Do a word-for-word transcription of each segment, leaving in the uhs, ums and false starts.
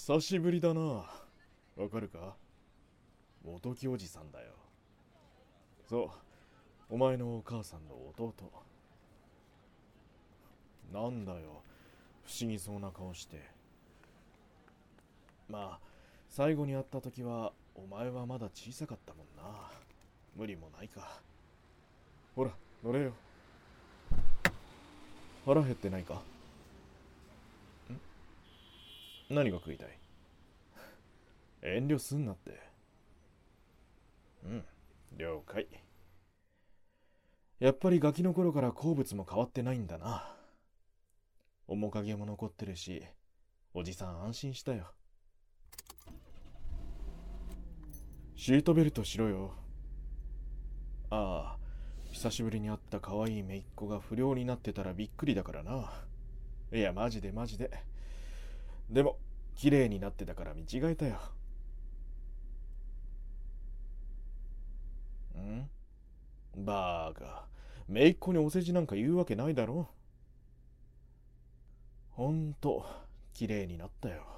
久しぶりだな。わかるか？元木おじさんだよ。そう、お前のお母さんの弟。なんだよ、不思議そうな顔して。まあ、最後に会った時は、お前はまだ小さかったもんな。無理もないか。ほら、乗れよ。腹減ってないか？何が食いたい？遠慮すんなって。うん、了解。やっぱりガキの頃から好物も変わってないんだな。面影も残ってるし、おじさん安心したよ。シートベルトしろよ。ああ、久しぶりに会った可愛い姪っ子が不良になってたらびっくりだからな。いや、マジでマジで。でも、綺麗になってたから見違えたよ。んバーカ。姪っ子にお世辞なんか言うわけないだろ。ほんと、綺麗になったよ。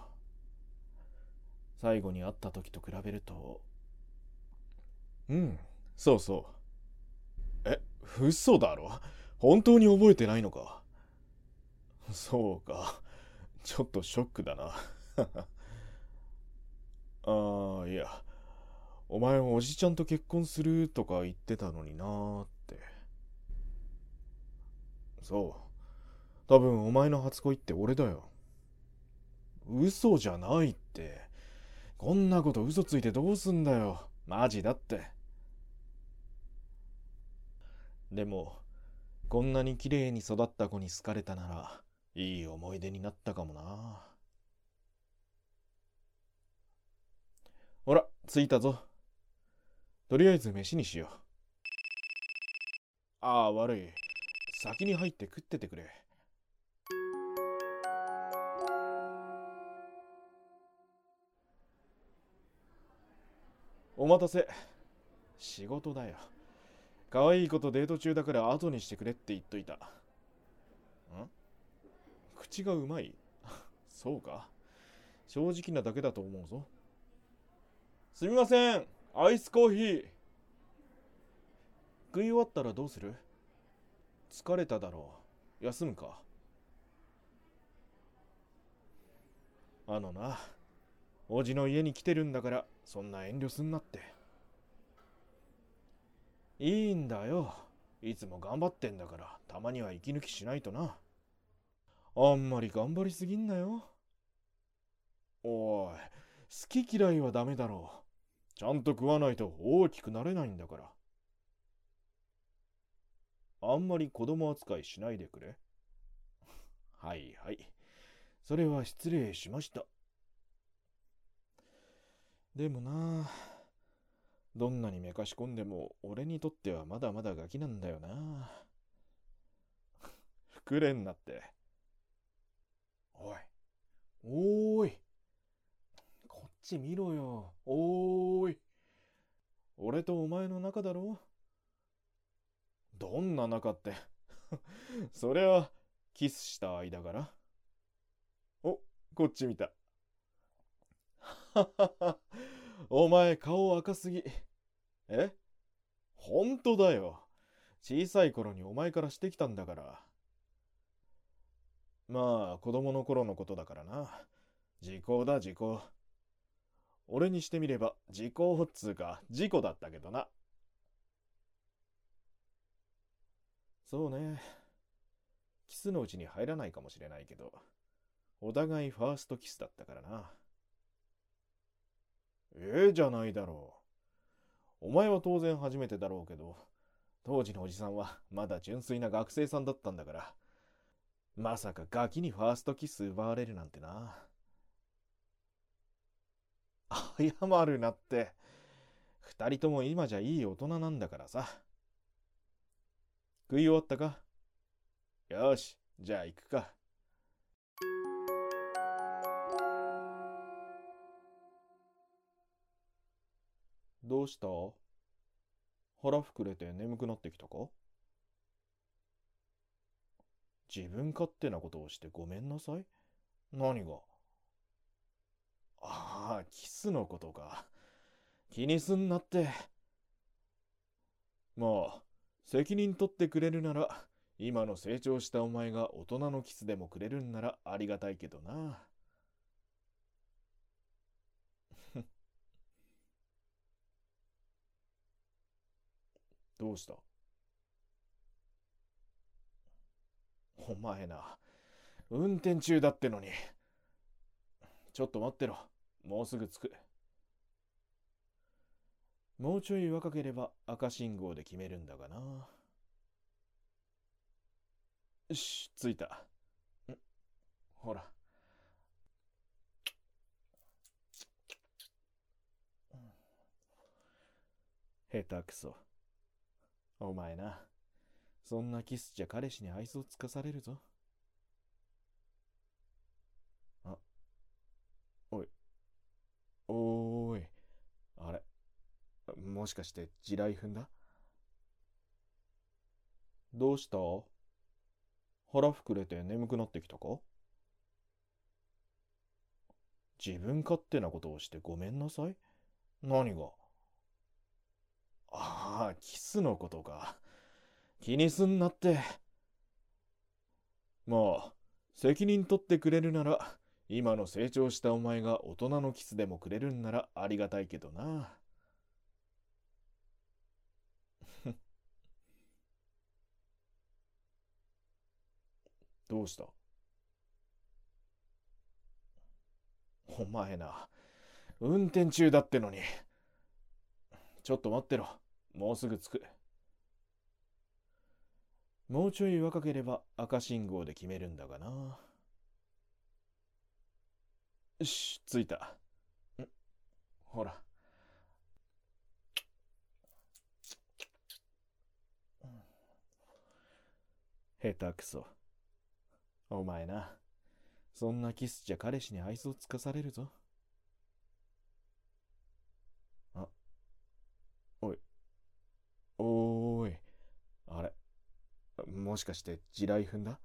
最後に会った時と比べると。うん、そうそう。え、嘘だろ？本当に覚えてないのか？そうか。ちょっとショックだな。ああ、いや、お前おじちゃんと結婚するとか言ってたのになーって。そう。多分お前の初恋って俺だよ。嘘じゃないって。こんなこと嘘ついてどうすんだよ。マジだって。でも、こんなに綺麗に育った子に好かれたなら、いい思い出になったかもな。ほら、着いたぞ。とりあえず飯にしよう。ああ、悪い。先に入って食っててくれ。お待たせ。仕事だよ。可愛い子とデート中だから後にしてくれって言っといた。ん？口がうまい？そうか？正直なだけだと思うぞ。すみません。アイスコーヒー。食い終わったらどうする？疲れただろう。休むか？あのな、おじの家に来てるんだから、そんな遠慮すんなって。いいんだよ。いつも頑張ってんだから、たまには息抜きしないとな。あんまり頑張りすぎんなよ。おい、好き嫌いはダメだろう。ちゃんと食わないと大きくなれないんだから。あんまり子供扱いしないでくれ。はいはい。それは失礼しました。でもな、どんなにめかし込んでも俺にとってはまだまだガキなんだよな。膨れんなって。おい、おーい、こっち見ろよ。おーい。俺とお前の仲だろ？どんな仲って。それはキスした間から。お、こっち見た。お前顔赤すぎ。え？本当だよ。小さい頃にお前からしてきたんだから。まあ子供の頃のことだからな。時効だ時効。俺にしてみれば時効っつうか事故だったけどな。そうね。キスのうちに入らないかもしれないけど、お互いファーストキスだったからな。ええじゃないだろう。お前は当然初めてだろうけど、当時のおじさんはまだ純粋な学生さんだったんだから、まさかガキにファーストキス奪われるなんてな。謝るなって。二人とも今じゃいい大人なんだからさ。食い終わったか？よし、じゃあ行くか。どうした？腹膨れて眠くなってきたか？自分勝手なことをしてごめんなさい？何が？ ああ、キスのことか。気にすんなって。まあ、責任取ってくれるなら、今の成長したお前が大人のキスでもくれるんならありがたいけどな。どうした？お前な、運転中だってのに。ちょっと待ってろ。もうすぐ着く。もうちょい若ければ赤信号で決めるんだがな。よし、着いた。んほら。下手くそ。お前な、そんなキスじゃ彼氏に愛想つかされるぞ。あ、おい、おーい、あれ、もしかして地雷踏んだ？どうした？腹膨れて眠くなってきたか？自分勝手なことをしてごめんなさい。何が？ああ、キスのことか。気にすんなって。まあ、責任取ってくれるなら、今の成長したお前が大人のキスでもくれるんならありがたいけどな。どうした？お前な、運転中だってのに。ちょっと待ってろ。もうすぐ着く。もうちょい若ければ赤信号で決めるんだがな。よし、着いた。んほら。下手くそ。お前な、そんなキスじゃ彼氏に愛想つかされるぞ。あ、おい、おーい、あれ、もしかして地雷踏んだ？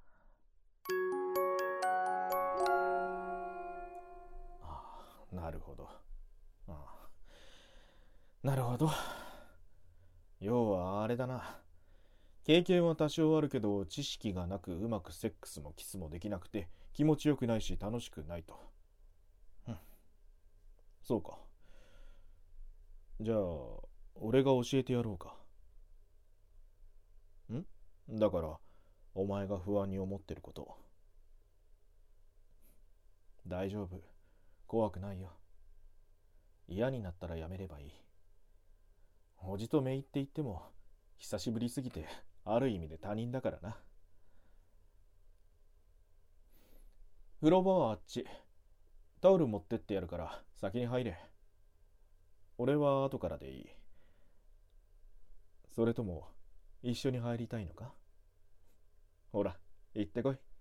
ああ、なるほど。ああ、なるほど。要はあれだな。経験は多少あるけど、知識がなくうまくセックスもキスもできなくて、気持ちよくないし楽しくないと。うん、そうか。じゃあ、俺が教えてやろうか。んだから、お前が不安に思ってること。大丈夫。怖くないよ。嫌になったらやめればいい。おじとめいって言っても、久しぶりすぎて、ある意味で他人だからな。風呂場はあっち。タオル持ってってやるから先に入れ。俺は後からでいい。それとも一緒に入りたいのか？ほら、行ってこい。